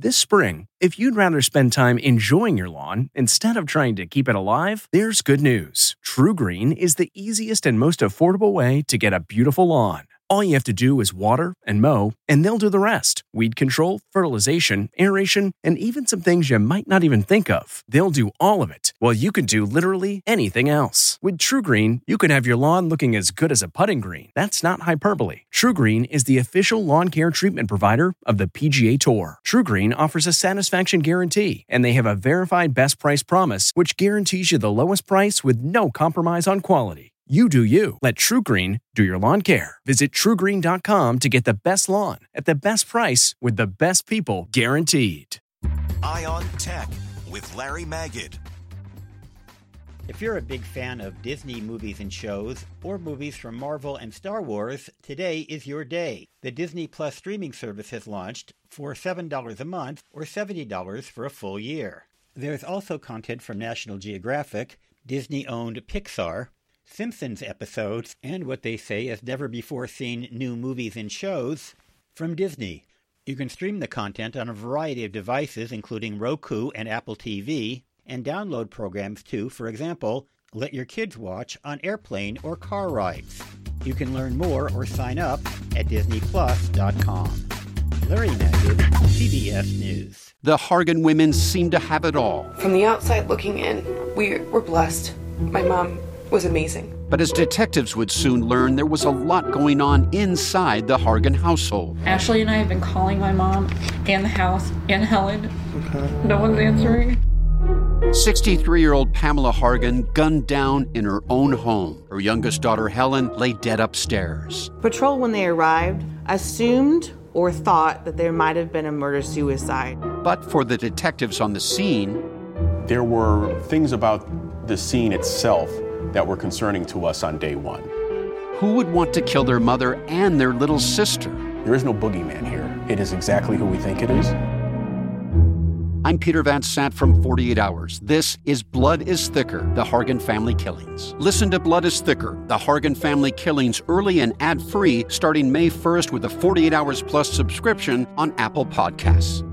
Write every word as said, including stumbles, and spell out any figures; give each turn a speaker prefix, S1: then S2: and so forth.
S1: This spring, if you'd rather spend time enjoying your lawn instead of trying to keep it alive, there's good news. TruGreen is the easiest and most affordable way to get a beautiful lawn. All you have to do is water and mow, and they'll do the rest. Weed control, fertilization, aeration, and even some things you might not even think of. They'll do all of it, while you can do literally anything else. With TruGreen, you can have your lawn looking as good as a putting green. That's not hyperbole. TruGreen is the official lawn care treatment provider of the P G A Tour. TruGreen offers a satisfaction guarantee, and they have a verified best price promise, which guarantees you the lowest price with no compromise on quality. You do you. Let TruGreen do your lawn care. Visit True Green dot com to get the best lawn at the best price with the best people guaranteed.
S2: Eye on Tech with Larry Magid.
S3: If you're a big fan of Disney movies and shows, or movies from Marvel and Star Wars, today is your day. The Disney Plus streaming service has launched for seven dollars a month or seventy dollars for a full year. There's also content from National Geographic, Disney-owned Pixar, Simpsons episodes, and what they say is never-before-seen new movies and shows from Disney. You can stream the content on a variety of devices, including Roku and Apple T V, and download programs too. For example, let your kids watch on airplane or car rides. You can learn more or sign up at Disney Plus dot com. Larry Magid, C B S News.
S4: The Hargan women seem to have it all.
S5: From the outside looking in, we were blessed. My mom was amazing.
S4: But as detectives would soon learn, there was a lot going on inside the Hargan household.
S6: Ashley and I have been calling my mom and the house and Helen. Okay. No one's answering.
S4: sixty-three-year-old Pamela Hargan gunned down in her own home. Her youngest daughter, Helen, lay dead upstairs.
S7: Patrol, when they arrived, assumed or thought that there might have been a murder-suicide.
S4: But for the detectives on the scene,
S8: there were things about the scene itself that were concerning to us on day one.
S4: Who would want to kill their mother and their little sister?
S8: There is no boogeyman here. It is exactly who we think it is.
S4: I'm Peter Van Sant from forty-eight hours. This is Blood is Thicker, the Hargan Family Killings. Listen to Blood is Thicker, the Hargan Family Killings early and ad-free starting May first with a forty-eight hours plus subscription on Apple Podcasts.